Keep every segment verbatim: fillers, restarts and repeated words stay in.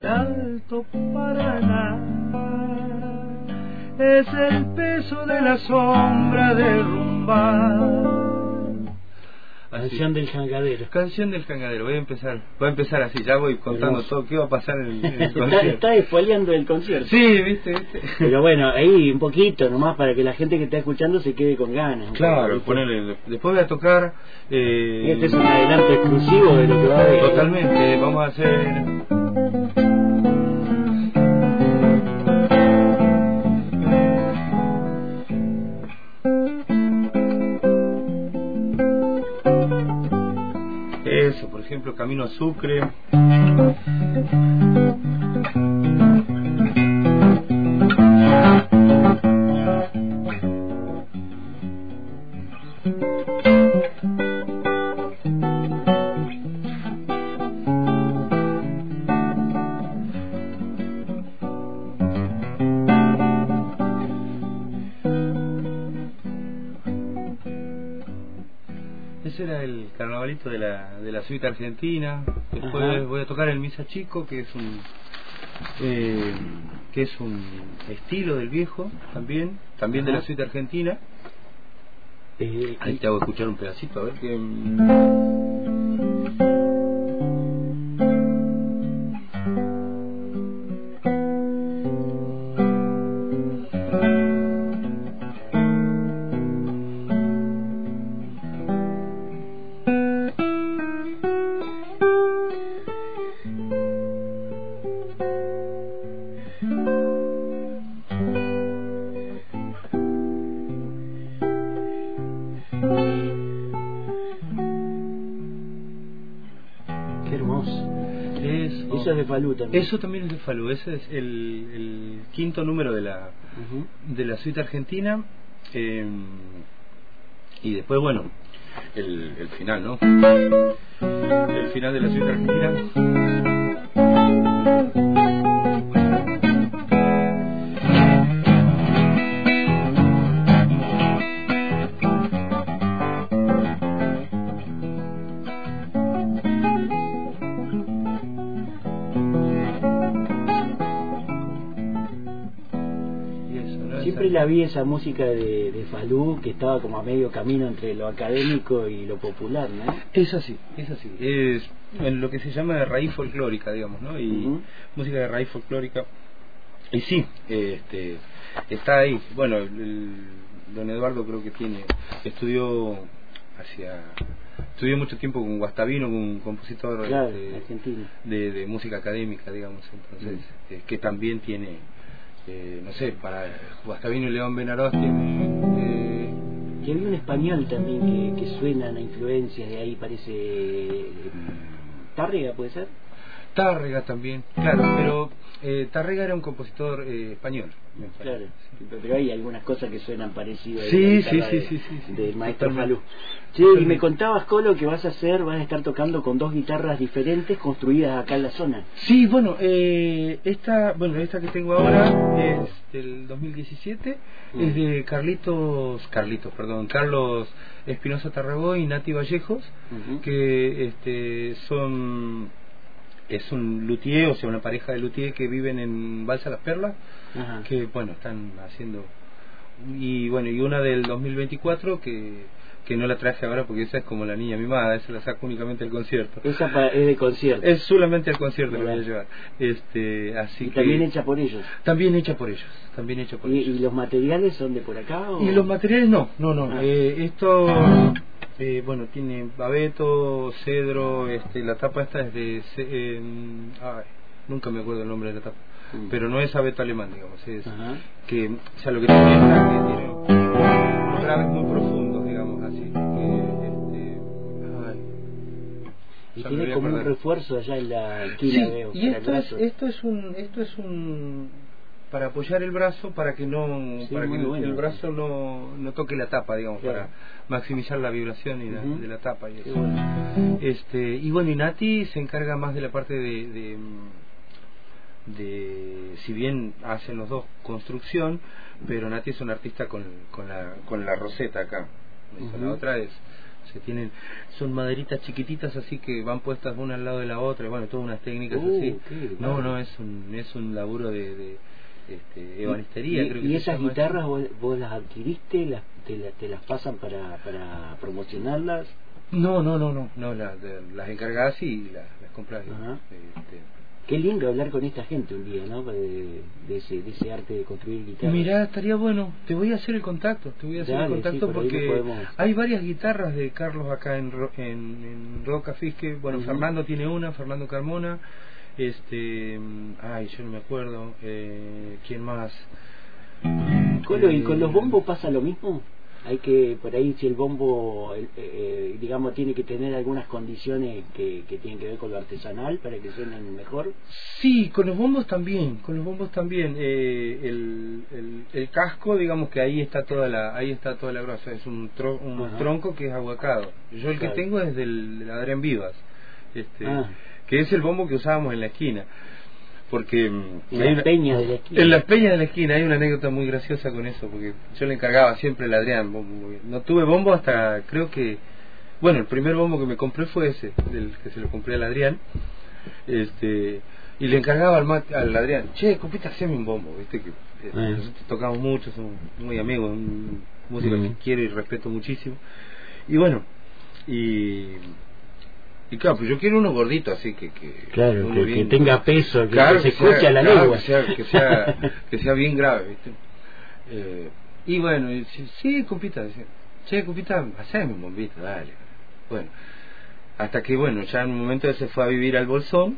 Alto Paraná es el peso de la sombra derrumbada. Canción del Jangadero. Canción del Jangadero. Voy a empezar, voy a empezar así. Ya voy contando Hermoso. Todo qué va a pasar en el, en el concierto. Está, está spoileando el concierto. Sí, viste, viste. Pero bueno, ahí un poquito nomás para que la gente que está escuchando se quede con ganas. Claro, ponerle. Después voy a tocar. Eh, este es un adelanto exclusivo de lo que va a haber. Totalmente. Vamos a hacer. Eso, por ejemplo, Camino a Sucre. Ese era el carnavalito de la de la suite argentina. Después Ajá. voy a tocar el Misa Chico, que es un eh, que es un estilo del viejo también, también Ajá. de la suite argentina. Eh, Ahí te hago escuchar un pedacito a ver que. Qué hermoso. Es, Eso es de Falú también. Eso también es de Falú. Ese es el, el quinto número de la uh-huh. de la suite argentina. Eh, y después, bueno, el, el final, ¿no? El final de la suite argentina. Siempre la vi esa música de, de Falú que estaba como a medio camino entre lo académico y lo popular, ¿no? Es así, es así. Es en lo que se llama de raíz folclórica, digamos, ¿no? Y uh-huh. música de raíz folclórica. Y sí, este, está ahí. Bueno, el, don Eduardo creo que tiene, estudió hacia, estudió mucho tiempo con Guastavino, un compositor claro, este, argentino. De, de música académica, digamos, entonces, uh-huh. eh, que también tiene. Eh, no sé, para Guastavino y León Benarós tiene... Eh... Que había un español también que, que suenan a influencias de ahí, parece... Eh, Tárrega, ¿puede ser? Tárrega también, claro, pero eh, Tárrega era un compositor eh, español. Claro, pero hay algunas cosas que suenan parecidas. Sí, sí, sí, sí, sí, sí, del maestro Falú. Sí, y me contabas, Colo, que vas a hacer, vas a estar tocando con dos guitarras diferentes construidas acá en la zona. Sí, bueno, eh, esta, bueno, esta que tengo ahora es del dos mil diecisiete, mm. es de Carlitos, Carlitos, perdón, Carlos Espinosa Tarragó y Nati Vallejos, uh-huh. que este, son, es un luthier, o sea, una pareja de luthier que viven en Balsa Las Perlas, uh-huh. que bueno, están haciendo, y bueno, y una del dos mil veinticuatro que que no la traje ahora porque esa es como la niña mimada, esa la saco únicamente al concierto. Esa pa, es de concierto. Es solamente al concierto que voy a llevar. Este, así ¿Y que también hecha por ellos? También hecha por ellos, también hecha por ¿Y, ellos. ¿Y los materiales son de por acá? ¿O? Y los materiales no, no, no. Ah. Eh, esto, eh, bueno, tiene abeto, cedro, este, la tapa esta es de, eh, ay, nunca me acuerdo el nombre de la tapa, mm. pero no es abeto alemán, digamos, es Ajá. que, o sea, lo que tiene es que tiene unos graves muy profundos, digamos, así. Eh, este, ay, y tiene como un refuerzo allá en la esquina, sí, veo. Y esto es, esto es un, esto es un para apoyar el brazo para que no sí, para que el, bueno, el brazo sí. no, no toque la tapa, digamos, claro. para maximizar la vibración y la, uh-huh. de la tapa y eso. Bueno. Este, y bueno, y Nati se encarga más de la parte de, de de si bien hacen los dos construcción, pero Nati es un artista con, con la con la roseta acá. Uh-huh. La otra es se tienen, son maderitas chiquititas así que van puestas una al lado de la otra, y bueno, todas unas técnicas uh, así. Okay, no, vale. no, es un, es un laburo de, de este, ebanistería, ¿Y, creo que y se esas llama guitarras eso. vos, vos las adquiriste, las, te, la, te las pasan para, para promocionarlas? No, no, no, no, no, las, las encargás y las, las compras. Ajá. Este, Qué lindo hablar con esta gente un día, ¿no? De, de, ese, de ese arte de construir guitarras. Mirá, estaría bueno. Te voy a hacer el contacto. Te voy a hacer Dale, el contacto sí, por ahí porque lo podemos... hay varias guitarras de Carlos acá en, Ro- en, en Roca Fisque. Bueno, Uh-huh. Fernando tiene una, Fernando Carmona. Este, ay, yo no me acuerdo. Eh, ¿Quién más? Colo, Eh, ¿y con los bombos pasa lo mismo? Hay que, por ahí, si el bombo, eh, eh, digamos, tiene que tener algunas condiciones que, que tienen que ver con lo artesanal para que suenen mejor. Sí, con los bombos también, con los bombos también. Eh, el, el, el casco, digamos que ahí está toda la, ahí está toda la grasa. Es un, tro, un Ajá. tronco que es aguacado. Yo el Claro. que tengo es del, del Adrián Vivas, este, Ah. que es el bombo que usábamos en la esquina. Porque En hay las una- peñas de la esquina. en las peñas de la esquina hay una anécdota muy graciosa con eso, porque yo le encargaba siempre el Adrián bombo. No tuve bombo hasta, creo que, bueno, el primer bombo que me compré fue ese, del que se lo compré al Adrián, este, y le encargaba al, Mat- al Adrián, che, compita, haceme un bombo, viste que eh, Eh. nosotros tocamos mucho, somos muy amigos, un músico Mm. que quiero y respeto muchísimo, y bueno, y y claro, pues yo quiero uno gordito, así que que, Claro, uno que, bien- que tenga peso, que claro, se que sea- escuche la claro, lengua. que sea, que sea que sea bien grave, ¿viste? Eh, y bueno, y dice, sí, compita, dice, che, compita, haceme un bombito, dale. Bueno, hasta que bueno, ya en un momento él se fue a vivir al Bolsón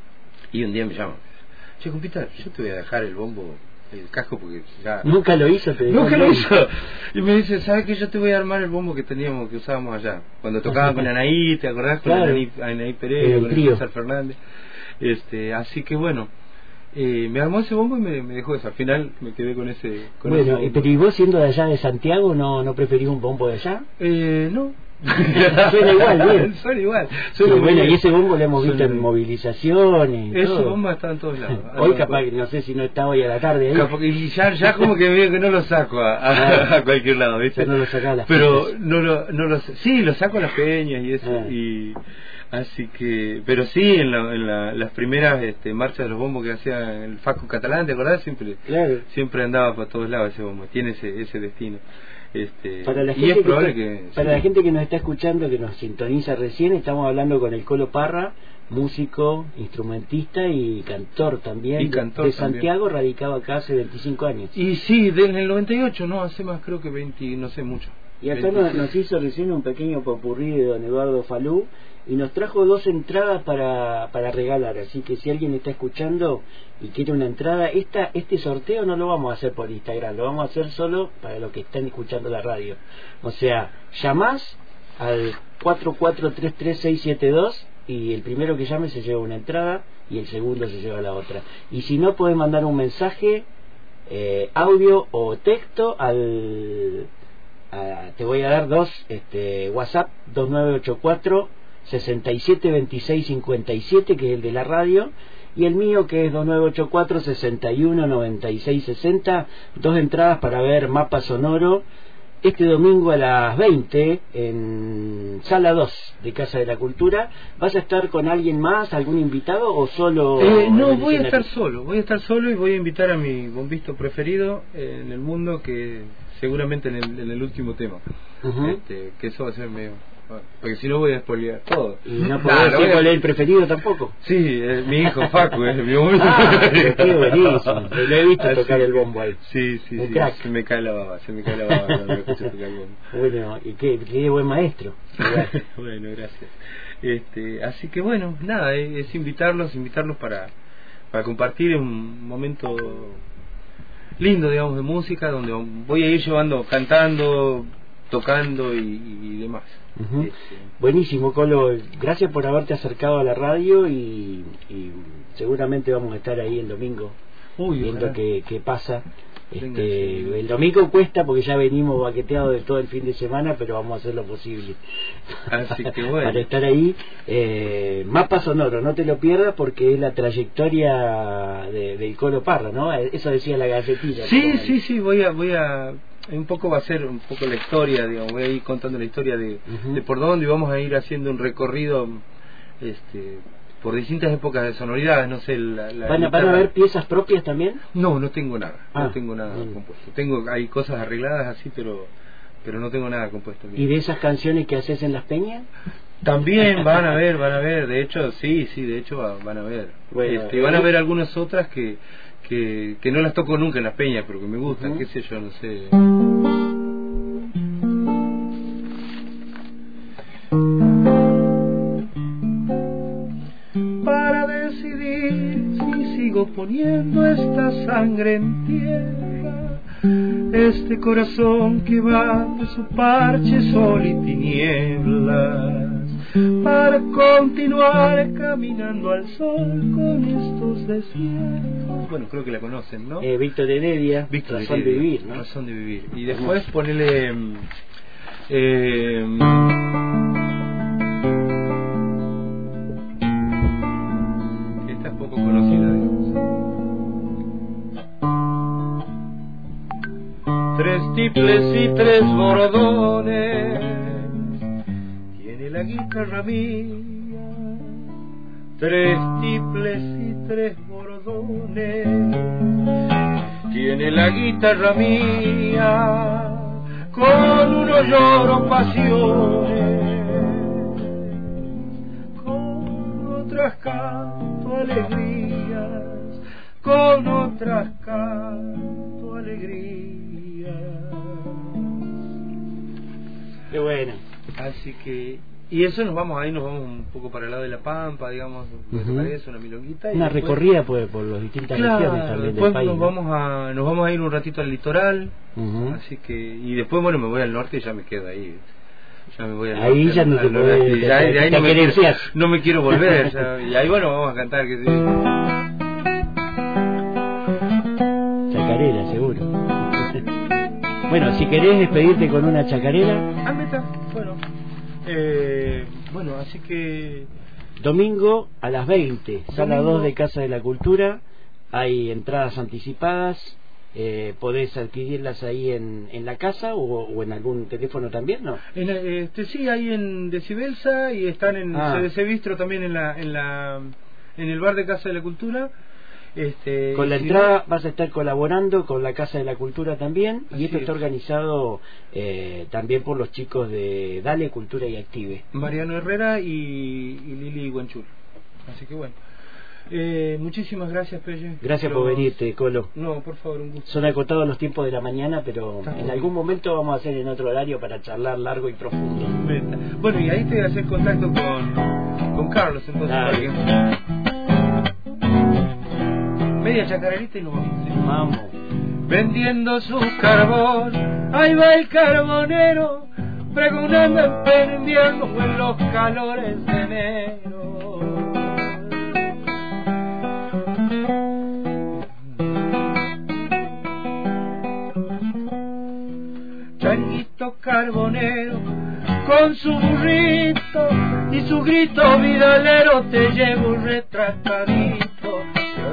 y un día me llama, che, compita, yo te voy a dejar el bombo, el casco, porque ya Nunca lo hizo, te nunca dejó lo bien. hizo. Y me dice, ¿sabes qué? Yo te voy a armar el bombo que teníamos, que usábamos allá. Cuando tocaba con Anaí, ¿te acordás? Con Claro. Anaí, Anaí Pereira, El con el trío. César Fernández. Este, así que bueno, eh, me armó ese bombo y me, me dejó eso. Al final me quedé con ese, con ese Bueno, bombo. eh, pero ¿y vos siendo de allá de Santiago no, no preferís un bombo de allá? Eh, no. Suena igual, bien. Suena igual. Sí, Suena muy bueno, bien. y ese bombo lo hemos visto Suena en bien. movilizaciones y Ese todo. bombo está en todos lados. Hoy capaz que no sé si no está hoy a la tarde ahí. Capaz que- y ya, ya como que veo que no lo saco a, a, Ah. a cualquier lado, ¿viste? Ya no lo sacás a las pero fiestas. no lo, no lo sí, lo saco a las peñas y eso. Ah. Y así que, pero sí, en, la, en la, las primeras este, marchas de los bombos que hacía el Facu Catalán, ¿te acordás? Siempre, Claro. siempre andaba por todos lados ese bombo, tiene ese, ese destino. Este, Para la, y gente es que probable está- que, para sí. la gente que nos está escuchando, que nos sintoniza recién, estamos hablando con el Colo Parra, músico, instrumentista y cantor también, Y de- cantor de, también. Santiago, radicado acá hace veinticinco años. Y sí, desde el noventa y ocho, no, hace más, creo que veinte, no sé mucho. Y acá nos, nos hizo recién un pequeño popurrí de don Eduardo Falú y nos trajo dos entradas para, para regalar, así que si alguien está escuchando y quiere una entrada, esta, este sorteo no lo vamos a hacer por Instagram, lo vamos a hacer solo para los que están escuchando la radio. O sea, llamás al cuatro cuatro tres tres seis siete dos y el primero que llame se lleva una entrada y el segundo se lleva la otra. Y si no, pueden mandar un mensaje, eh, audio o texto al... a- te voy a dar dos este, WhatsApp dos nueve ocho cuatro seis siete dos seis cinco siete, que es el de la radio, y el mío, que es dos nueve ocho cuatro seis uno nueve seis seis cero. Dos entradas para ver Mapa Sonoro este domingo a las veinte en Sala dos de Casa de la Cultura. ¿Vas a estar con alguien más, algún invitado o solo? Eh, no, en el voy a estar escenario? solo, voy a estar solo y voy a invitar a mi bombista preferido en el mundo, que seguramente en el, en el último tema. Ujú. este, que eso va a ser medio... Porque si no voy a spoilear todo. Y no Nah, podés lo decir voy a- cuál es el preferido tampoco. Sí, eh, mi hijo Facu es mi bombista. Ah, pero qué buenísimo. Lo he visto Así tocar el que- bombo ahí. Sí, sí, Un sí. crack. Se me cae la baba, se me cae la baba cuando me escucho tocar el bombo. Bueno, y qué, qué buen maestro. Bueno, gracias. Este, así que bueno, nada, es, es invitarlos, invitarlos para, para compartir un momento lindo, digamos, de música, donde voy a ir llevando, cantando, tocando y, y demás. Ujú. Este, Buenísimo, Colo. Gracias por haberte acercado a la radio y, y seguramente vamos a estar ahí el domingo Uy, viendo ojalá. qué, qué pasa. Venga, Este, sí. el domingo cuesta porque ya venimos baqueteados de todo el fin de semana, pero vamos a hacer lo posible. Así que bueno. Para estar ahí. Eh, Mapa Sonoro, no te lo pierdas porque es la trayectoria de, del Colo Parra, ¿no? Eso decía la galletilla. Sí, sí, sí, voy a, voy a, un poco va a ser un poco la historia, digamos, voy a ir contando la historia de, Uh-huh. de por dónde, y vamos a ir haciendo un recorrido este por distintas épocas de sonoridades, no sé, la, la ¿Van, a, ¿Van a haber piezas propias también? No, no tengo nada, ah, no tengo nada bien. compuesto. Tengo, hay cosas arregladas así, pero pero no tengo nada compuesto. ¿Y de esas canciones que haces en las peñas? También van a ver, van a ver, de hecho, sí, sí, de hecho va, van a ver. Bueno, este, van a ver algunas otras que, que que no las toco nunca en las peñas, pero que me gustan, uh-huh. qué sé yo, no sé. Para decidir si sigo poniendo esta sangre en tierra, este corazón que va de su parche sol y tinieblas, para continuar caminando al sol con estos desiertos. Bueno, creo que la conocen, ¿no? Eh, Víctor Heredia, Víctor Razón Heredia, de Vivir, ¿no? Razón de Vivir. Y después ponele... Eh, esta es poco conocida, digamos. Tres tiples y tres bordones tiene la guitarra mía, tres tiples y tres bordones tiene la guitarra mía, con uno lloro pasiones, con otras canto alegrías, con otras canto alegrías. Qué bueno. Así que, y eso nos vamos ahí, nos vamos un poco para el lado de La Pampa, digamos, Uh-huh. parece una milonguita. Y Una después, recorrida por, por las distintas claro, regiones también del después país. nos ¿no? vamos a nos vamos a ir un ratito al litoral, Uh-huh. así que, y después bueno, me voy al norte y ya me quedo ahí. Ya me voy al Ahí norte, ya no al te norte, podés- ya- te- de ahí te no me, quiero, querencias. no me quiero volver, ya, y ahí bueno, vamos a cantar que sí. Chacarera, seguro. Bueno, si querés despedirte con una chacarera. Ah, meta, bueno. Eh, bueno, así que Domingo a las veinte, sala Domingo. dos de Casa de la Cultura. Hay entradas anticipadas. Eh, podés adquirirlas ahí en, en la casa o, o en algún teléfono también, ¿no? en, este sí, hay en Decibelsa y están en Ah. C D C Bistro también en la en la en el bar de Casa de la Cultura. Este, Con la si entrada no- vas a estar colaborando con la Casa de la Cultura también. Así Y esto es. está organizado eh, también por los chicos de Dale Cultura y Active. Mariano Herrera y, y Lili Guanchur. Así que bueno. Eh, muchísimas gracias, Pelle. Gracias Los- por venirte, Colo. No, por favor, un gusto. Son acotados los tiempos de la mañana, pero Está en bien. algún momento vamos a hacer en otro horario para charlar largo y profundo. Bueno, y ahí te voy a hacer contacto con, con Carlos, entonces. Dale. para que- Media chacarerita y nos vamos. ¿sí? Vamos. Vendiendo su carbón, ahí va el carbonero, pregonando en pleno invierno o en los calores de enero. Changuito carbonero, con su burrito y su grito vidalero, te llevo retratadito.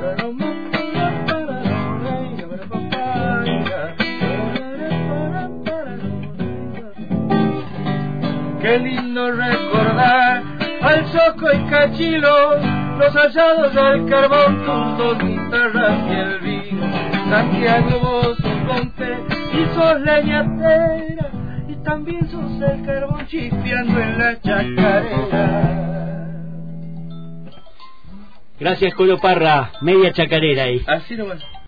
Qué lindo recordar al Soco y Cachilo, los asados al carbón, tus dos guitarras y el vino. Santiago, vos sos monte y sos leñatera, y también sos el carbón chispeando en la chacarera. Gracias, Colo Parra. Media chacarera ahí. Así nomás.